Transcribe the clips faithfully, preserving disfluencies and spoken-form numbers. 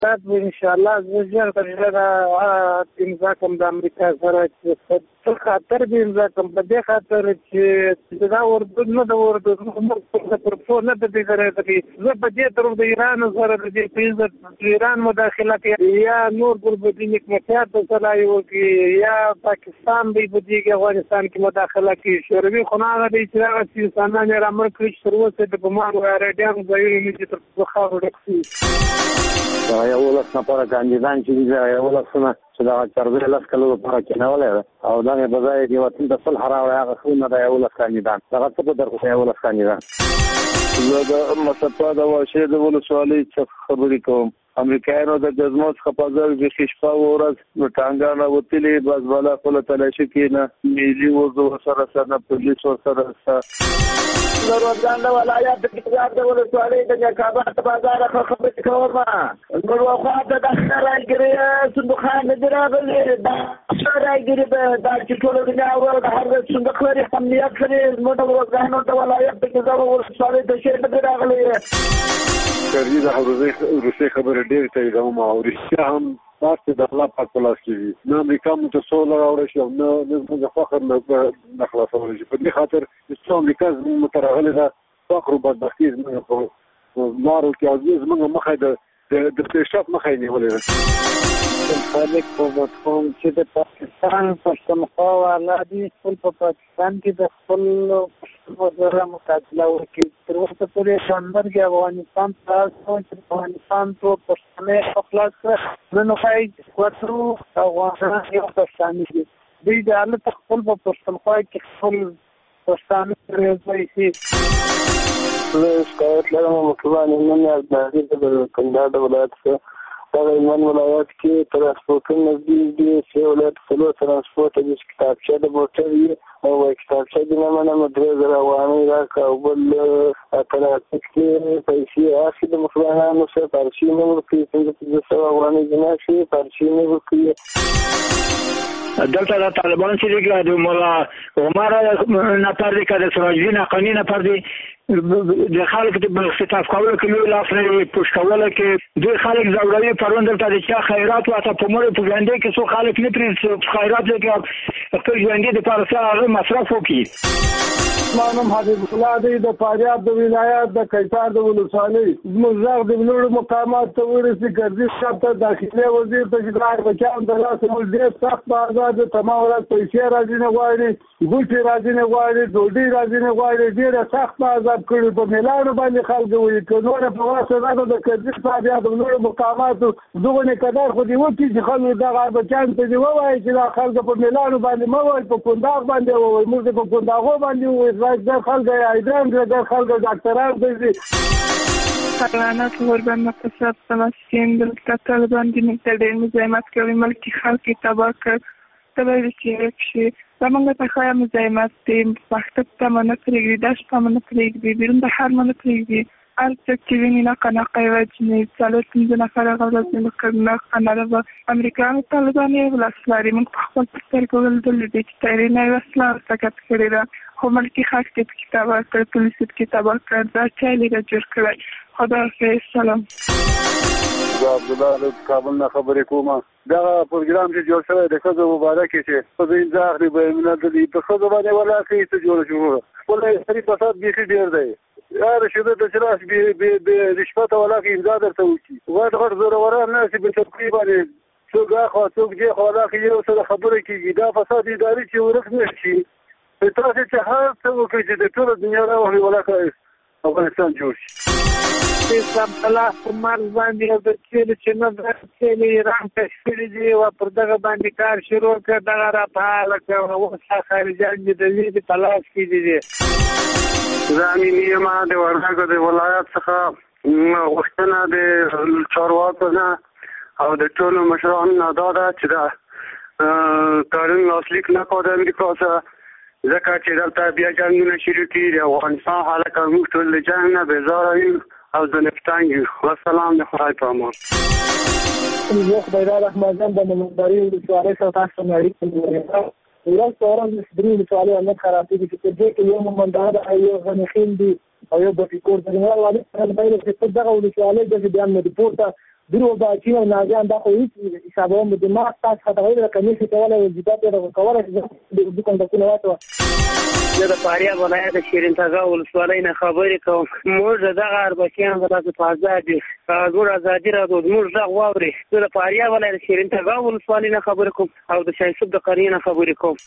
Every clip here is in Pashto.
تاسو ان شاء الله زه تر ژبه امضا کوم د امریکا سره چې څه خاطر به امضا کوم په دې خاطر چې دا اردو نه د اردو موږ پر څو نه د دې سره دي زه په دې تر د ایران سره د دې په ایران مداخله کوي یا نور پر دې حکومت سره یو کې یا پاکستان دی په دې کې افغانستان کې مداخله کوي شوروي خناغه دي چې هغه سیستانان را مر کړی چې تر اوسه د بمانو اړیدان ځایونه چې تر څو خاور ډکسي دا یو لاس نه پر کاندیدان چې دی یو لاس نه چې دا چرګ لاس کلو لپاره کې نه ولې او دا به ځای دی وطن د صلح راوړي هغه خو نه دا یو لاس کاندیدان دا څه په درخو یو لاس کاندیدان زه د مصطفی د واشه د ولسوالۍ څخه خبرې کوم امریکایانو د جزموت خپازل د خشپا ورځ نو ټانګانه وتلې بس بالا خپل تلاشي کې نه ملي وضو سره سره پولیس سره سره روزان د ولایت د کتاب د ولسوالۍ د کابل بازار خبرې کوم نور وخت د دغه راګری صندوقان د راغلي دا راګری د چې ټول د ناول د هر صندوق لري امنیت لري نو د روزان د ولایت د کتاب ولسوالۍ د شهر د راغلي کړي د روسي خبره ډېر ته کوم او رښتیا هم تاسو د الله پاک په لاس کې دي نو امریکا مو ته څو راوړی شو نو موږ فخر نه خلاصول شي په دې خاطر چې امریکا زموږ ترغله ده فخر او بدبختی زموږ په مارو کې عزیز موږ مخه د د پیشرفت مخه نیولې خلک په وطن چې د پاکستان پښتونخوا ولادي خپل په پاکستان کې د خپل وزرا مقابله وکړي تر اوسه پورې شاندار کې افغانستان تاسو چې افغانستان ته پښتنې خلاص نه نو خای کوترو افغانستان یو پښتانه دي دوی د الله خپل په پښتونخوا کې خپل پښتانه پرېږدي شي له سکاټلند مکوانه نه د کندهار د ولایت څخه دا ایمان ولایت کې ترانسپورټ نزدیک دي چې ولایت څلور ترانسپورټ د کتابچه د موټر او کتابچه د نامه مدرسه رواني راکا او بل ترانسپورټ کې پیسې اخی د مخالفانو سره پارچې نه ورکړي څنګه چې څو رواني جناشي پارچې نه ورکړي دلته د طالبان چې د مولا عمر نه پردي کده سراجدین قانی نه پردي د خلک د خطاب کولو کې لا فرې پوښ کولو کې د خلک زوړوي پروند دلته د چا خیرات واته په مړ په ژوندې کې څو خلک نه پرې خیرات کې خپل ژوندې د پارسه مصرف وکړي مانم حبیب الله دی د فاریاب د ولایت د کیفار د ولسوالۍ زموږ د بلوړ مقامات ته ورسي ګرځي شپ ته داخلي وزیر ته جګړه بچان د لاس مول ډېر سخت آزاد تمام ورځ پیسې راځي نه غواړي ګوتې راځي نه غواړي ډوډۍ راځي نه غواړي ډېر سخت آزاد کړي په ملانو باندې خلک وي کنور په واسطه د کډې فاریاب د بلوړ مقامات دغه نه قدر خو دی وکی چې خلک د بچان ته دی وایي چې خلک په ملانو باندې مو وایي په کنداغ باندې وایي موږ په کنداغو باندې وایي د خلک ایدان د خلک ډاکټران دي سلامات قربان مقصد سماسین د کتل باندې نکته مزاحمت کوي ملکی خلک تبا کړ تبا چې شي زمونږ ته خایا مزاحمت دې وخت ته منه پرېږدي داش په منه پرېږدي بیرون د هر منه پرېږدي هر څه چې ویني نه کنه قیوجنې څلور پنځه نفره غوړځي مکرنه خناره امریکایانو طالبان یې ولاسلاري موږ په خپل سترګو ولیدل دي چې تاریخ نه وسلار سکت کړی ده خو ملکی خاک دې کتاب ورکړ پولیس کتاب ورکړ دا چا لیږه جوړ کړی خدا حافظ سلام زه عبدالله له کابل نه خبرې کوم دا پروګرام چې جوړ شوی د ښځو مبارک چې په دې ځاخري به ملت دې په ښځو باندې ولاکې څه جوړ شو ولې سری فساد بیخي ډیر دی یار شوه د چلاش به به رشوت ولاکې امداد درته وکي غټ غټ زوروران نه چې په چوکۍ باندې څوک خو څوک دې خو ولاکې یو څه خبره کیږي دا فساد اداري چې ورک نشي په تاسو چې هر څه وکړي چې د ټول دنیا راوړي ولاکې افغانستان جوړ شي اسلام الله عمر باندې د چیرې چې نه د چیرې ایران تشکیل دی او پر دغه باندې کار شروع کړ دغه را فعال کړ او څه خارجان دي د دې تلاش کې دي زمینی ما د ورغه د ولایت څخه وختونه د چارواکو نه او د ټولو مشرانو نه دا چې دا قانون لاسلیک نه کوي د امریکا سره ځکه چې دلته بیا جنګونه شروع کیږي او افغانستان حالت موږ ټول له جنګ نه بیزاره یو او د نفتان یو والسلام د خدای په امان زه خدای رحمان جان د ملګری د سوالې سره تاسو نه اړیکه ورځ تورن د درې سوالې نه خرابې دي چې دې کې یو مونږ دا یو غنخین دي او یو د فکر د نه والي په باندې چې دغه ولې سوالې د بیان نه پورته درو باچی او ناجان دا خو هیڅ حسابوم د ما تاسو خطرې د کمیسي کوله وجیبات د کوله چې د کوم د کومه واټو زه د فاریاب ولایت شیرین تګا ولسوالۍ نه خبرې کوم. موږ دغه اربکیان د په آزادي زور آزادي را دوه موږ دغه واوري. زه د فاریاب ولایت شیرین تګا ولسوالۍ نه خبرې کوم او د شایسوب د قرینه خبرې کوم.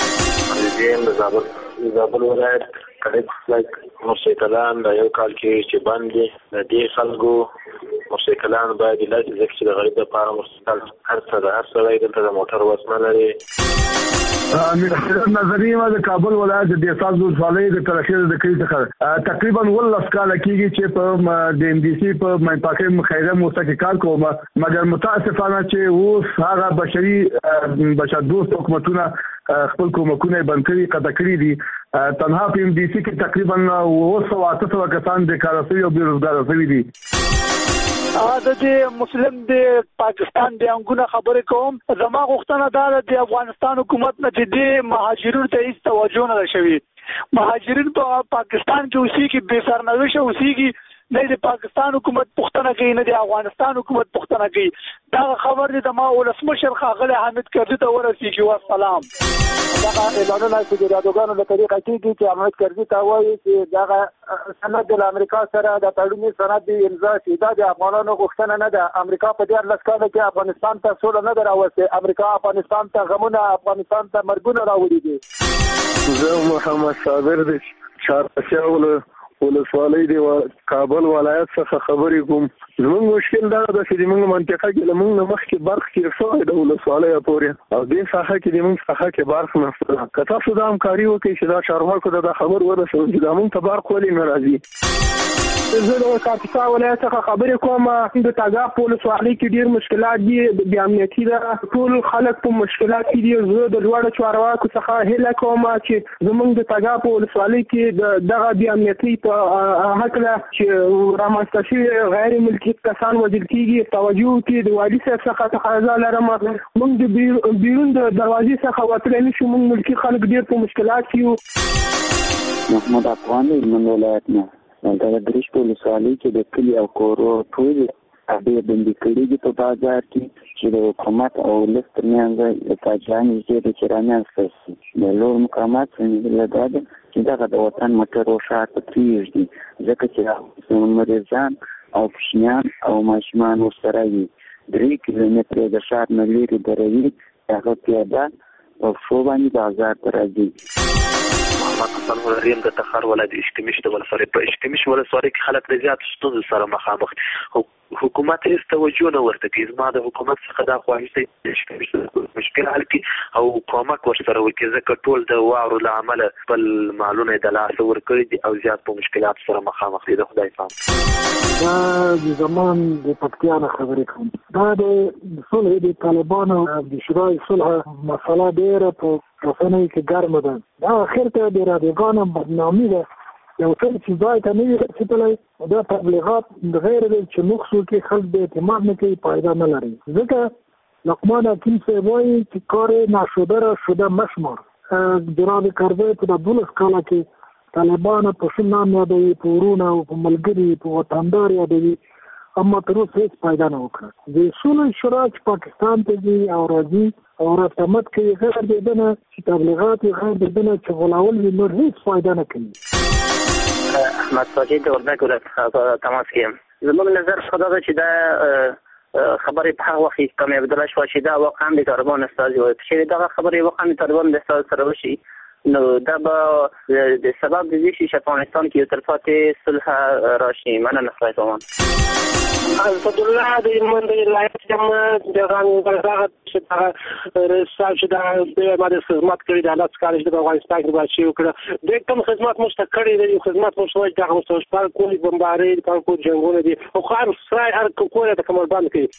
د زابل زابل ولایت قریب لایک موسیقلان د یو کال کې چې باندې د دې خلکو موسیقلان باید لږ ځکه چې د غریب لپاره موسیقل هر څه د هر څه دلته د موټر وسمه لري. امیر نظری ما د کابل ولایت د دیساز ولسوالۍ د ترخیر د کلی څخه تقریبا ولس کال کېږي چې په د ام ډي سي په مې پاکه خیره موسیقي کار کوم، مګر متاسفانه چې اوس هغه بشري بشر دوست حکومتونه خپل کومکونه بند کړي قطع کړي دي. تنها په ام ډي سي کې تقریبا اوه سوه اته سوه کسان د کارګر او بیروزګار شوي دي. دا د مسلم د پاکستان د انګونه خبرې کوم. زما غوښتنه دا ده د افغانستان حکومت نه چې د مهاجرینو ته هیڅ توجه نه شوي. مهاجرین په پاکستان کې اوسېږي، بې سرنوشه اوسېږي، نه د پاکستان حکومت پوښتنه کوي نه د افغانستان حکومت پوښتنه کوي. دا خبر دی د ما ولسمشر ښاغلی حامد کرزي ته ورسېږي. والسلام. دغه اعلانونه چې د یادګانو له طریقه کېږي چې حامد کرزي ته وایي چې دغه سند د امریکا سره د تړوني سند د امضا شي. دا د افغانانو غوښتنه نه ده. امریکا په دیارلس کاله کې افغانستان ته سوله نه ده راوستې. امریکا افغانستان ته غمونه، افغانستان ته مرګونه راوړي دي. زه محمد صابر د چارپسیاو ولسوالۍ د کابل ولایت څخه خبرې کوم. زموږ مشکل دا ده چې موږ منطقه کې موږ نه مخکې برخ کې شوی د ولسوالۍ پورې او دې ساحه کې د موږ څخه کې برخ نه که تاسو دا همکاري وکړئ چې دا چارواکو ته دا خبر ورسوي چې دا موږ ته برخ ولې نه راځي. زه د کاپیسا ولایت څخه خبرې کوم. د تګاب په ولسوالۍ کې ډېر مشکلات دي، د امنیتي ده، ټول خلک په مشکلات کې دي. زه د لوړو چارواکو څخه هیله کوم چې زموږ د تګاب په ولسوالۍ کې دغه د امنیتي په هکله چې رامنځته شوي غیر ملکي کسان وژل کېږي توجه وکړي. د والي صاحب څخه تقاضا لرم موږ د بیرون د دروازې څخه وتلی نه شو. موږ ملکي خلک ډېر په مشکلات کې یو. محمد افغان هلمند ولایت نه د دریش په ولسوالۍ کې د کلي او کورو ټول ابې بندي کړي دي په بازار کې چې د حکومت او ولس ترمنځ د فاجعه نږدې ده چې رامنځته شي. د لوړ مقامات څخه دا ده چې دغه د وطن موټر او ښار ته پرېږدي ځکه چې مریضان او کوچنیان او ماشومان ورسره وي. درې کیلومتره د ښار نه لرې دروي هغه پیاده په پښو باندې بازار ته راځي. محمد حسن هنریم د تخار ولایت اشکمش د ولسوالۍ په اشکمش ولسوالۍ کې خلک د زیات ستونزو سره مخامخ. حکومت هیڅ توجه نه ورته کوي. زما د حکومت څخه دا خواهش دی چې مشکل حل کړي او کومک ورسره وکړي ځکه ټول د واورو له امله خپل مالونه یې د لاسه ورکړي دي او زیات په مشکلاتو سره مخامخ دي. د خدای پام. دا د زمان د پکتیا نه خبرې کوم. دا د صلح د طالبانو د شورای صلح مسله ډېره په رسنیو کې ګرمه ده. دا اخر ته د رادیوګانو بدنامي ده. یو څه چې ځای ته نه وي رسېدلی دا تبلیغات غیر دی چې مخصو کې خلک د اعتماد نه کوي، فایده نه لري. ځکه لقمان حکیم صاحب وایي چې کار ناشده را شده مشمار. جناب کرزی په د دولس کاله کې طالبان په ښه نام یادوي، په ورونه او په ملګري په وطندار یادوي، اما تر اوسه هېڅ فایده نه وکړه. د صلح شورا چې پاکستان ته ځي او راځي او راتمت کوي غیر د ده نه چې تبلیغات یې غیر د ده نه چې غولول وي نور هېڅ فایده نه کوي. احمد ساجد د اردن کې تماس کې یم. زموږ نظر خدا ده چې دا خبرې په هغه وخت کې کامیابېدلی شوه چې دا واقعا د طالبانو استازي وایي چې دغه خبرې واقعا د طالبانو د استازي سره وشي نو دا به د سبب د دې شي چې افغانستان کې یو تلپاتې صلح راشي. مننه خدای پامان. اسدالله د هلمند ولایت یم. دغه چې دا ما د خدمت کړي د لس کاله چې په افغانستان کې بچي وکړه د کوم خدمت موږ ته کړی دی. خدمت موږ شوی دغه مستشفیان کولی بمبارۍ پانکو جنګونه دي او خو سرای هر کولی د کمر بند کوي.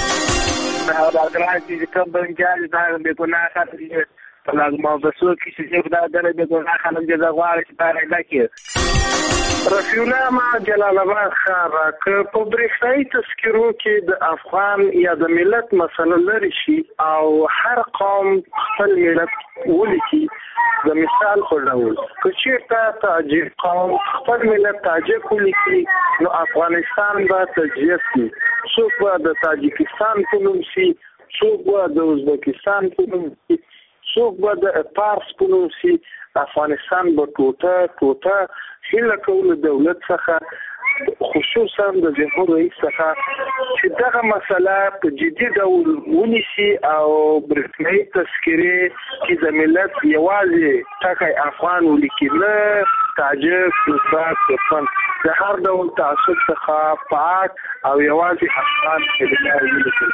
دا ګران چې کوم بنجال دا به ګناه کوي په لازمه وسو کې چې دا د به ګناه خلک د غواړي چې دا نه کوي. رفیع الله ما جلال آباد ښار که په برېښنایي تذکرو کې د افغان یا د ملت مسله لرې شي او هر قوم خپل ملت ولیکي، د مثال په ډول که چېرته تاجک قوم خپل ملت تاجک ولیکي نو افغانستان به تجزیه شي، څوک به د تاجکستان په نوم شي، څوک به د ازبکستان په نوم شي، څوک به د پارس په نوم شي. افغانستان به ټوټه ټوټه هیله کوو دولت څخه خصوصا د جمهور رئیس څخه چې دغه مسله په جدي ډول ونیسي او برېښنایي تذکرې کې د ملت یوازې ټکی افغان ولیکي، نه تاجک، ازبک، ترکمن، د هر ډول تعصب څخه پاک او یوازې افغان کلمه ولیکل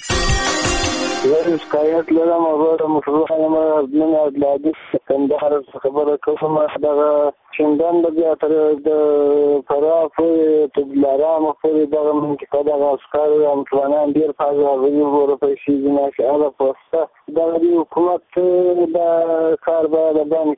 شي. زه شکایت لرم او غواړم مشروع یم من عدلادي کندهار څخه خبره کوم. دغه چندان د بیا تر د فراه پورې تر دلارامه پورې دغه منطقه دغه عسکر او ځوانان ډېر فاز راغلي وو، پیسې دي ماشاءالله پوسته دغه د حکومت د کار باید بند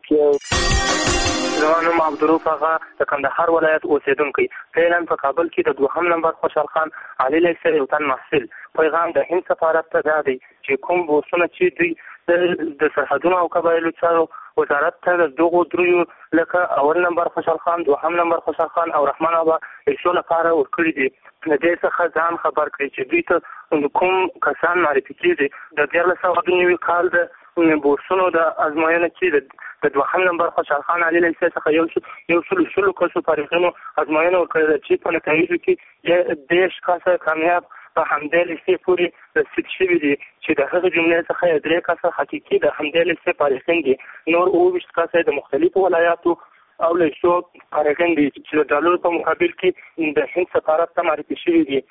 کړي. زما نوم عبدالروف آغا د کندهار ولایت اوسېدونکی. فعلا په کابل کې د دوهم نمبر خوشحال خان علي لیسه یو تن محصل. پیغام د هند سفارت ته دا دی چې کوم بورسونه چې دوی د سرحدونو او قبایلو چارو وزارت ته د دغو دریو لکه اول نمبر خوشحال خان، دوهم نمبر خوشحال خان او رحمان آبا ایسو لپاره ورکړي دي، د دې څخه ځان خبر کړي چې دوی ته کوم کسان معرفي کېږي. د دیارلس سوه دوه نوي کال د بورسونو د ازموینه چې د دوهم نمبر خوشحال خان علي لیسه څخه یو یو سلو شلو کسو فارغینو ازموینه ورکړې ده چې په نتایجو کې دېرش کسه کامیاب په همدې لیسې پورې رسید شوي دي چې د هغې جملې څخه یې درې کسه حقیقي د همدې لیسې فارغین دي، نور اووه ویشت کسه د مختلفو ولایاتو او لیسو فارغین دي چې د ډالرو په مقابل کې د هند سفارت ته معرفي شوي دي.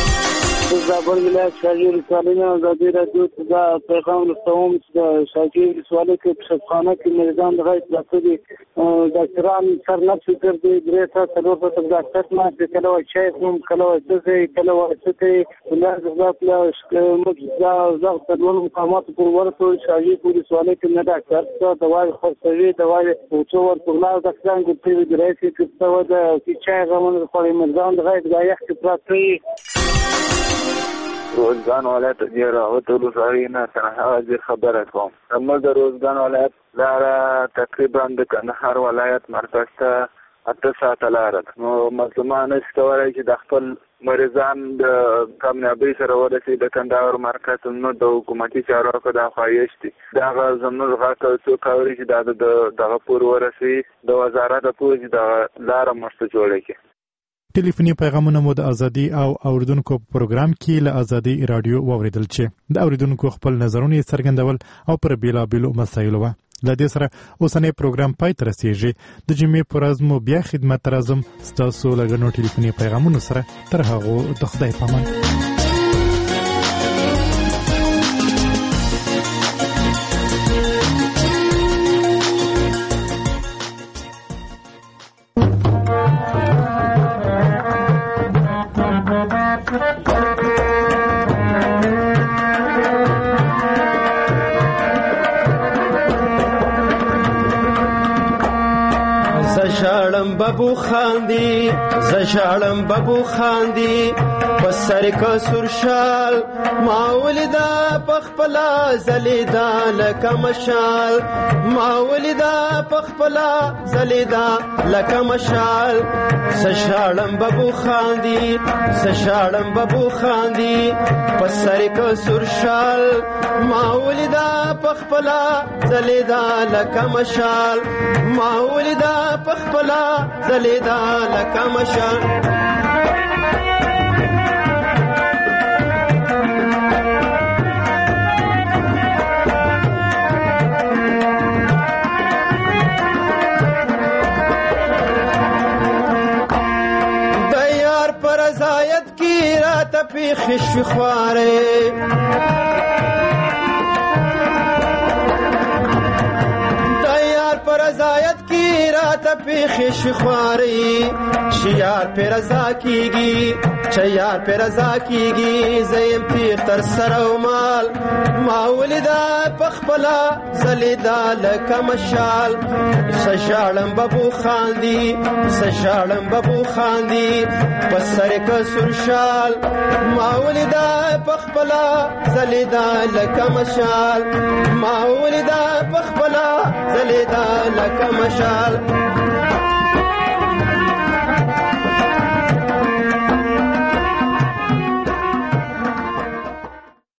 د زابل ولایت شاجوی ولسوالۍ نه ازادي راډیو ته دا پیغام رسوم چې د شاجوی ولسوالۍ کې په شفخانه کې مریضان د غیر پراته دي، ډاکټران سرنفس ګرځي، درې ته څلور ته ډاکټر ناست، کله وایي چای خورم، کله وایي څه کوي، کله وایي څه کوي. موږ دا غږ تر لوړو مقاماتو پورې ورسوو. شاجوی ولسوالۍ کې نه ډاکټر شته، دوايي خرڅوي، دوايي څو ورته ولاړ ډاکټران ګرځي، د رئیس کې څه ده چای غمونه خوړي، مریضان د غیر دا یخ کې پراته وي. روزګان ولایت د راوت ولسوالۍ نه تنها زه خبره کوم. زموږ د روزګان ولایت لاره تقریبا د کندهار ولایت مرکز ته اته ساعته لاره ده. نو مظلومان نشي کولی چې د خپل مریضان د کامیابۍ سره ورسي د کندهار مرکز، نو د حکومتي چارواکو دا خواهش دي دغه زموږ غږ څوک اوري چې دا د دغه پورې ورسي، د وزارت پورې چې دغه لاره مرسته جوړه کړي. ټلیفوني پیغامونه مو د ازادي او اوریدونکو پروګرام کې له ازادي رادیو واوریدل چې د اوریدونکو خپل نظرونه څرګندول او پر بیلابیلو مسایلو و. له دې سره اوسنی پروګرام پای ته رسیږي. د جمعې پر ورځ مو بیا خدمت راځم ستاسو له غنو ټلیفوني پیغامونو سره. تر هغو د خدای په امان. ببو خاندی زشالم ببو خاندی پسر کا سرشال ماولدا پخپلا زلیدا لکمشال ماولدا پخپلا زلیدا لکمشال سشالم ببو خاندی سشالم ببو خاندی پسر کا سرشال ماولدا پخپلا زلیدا لکمشال ماولدا پخپلا زلیدا لکمشال. دیار پر ازایت کی رات پی خش خواره پیخش خواری شیار پر رضا کیگی چیار پر رضا کیگی زیم تیر تر سره او مال ما ولیدا پخپلا زلیدا لکه مشال سشاړم ببو خاندي سشاړم ببو خاندي پسر کسر شال ما ولیدا پخپلا زلیدا لکه مشال ما ولیدا پخپلا زلیدا لکه مشال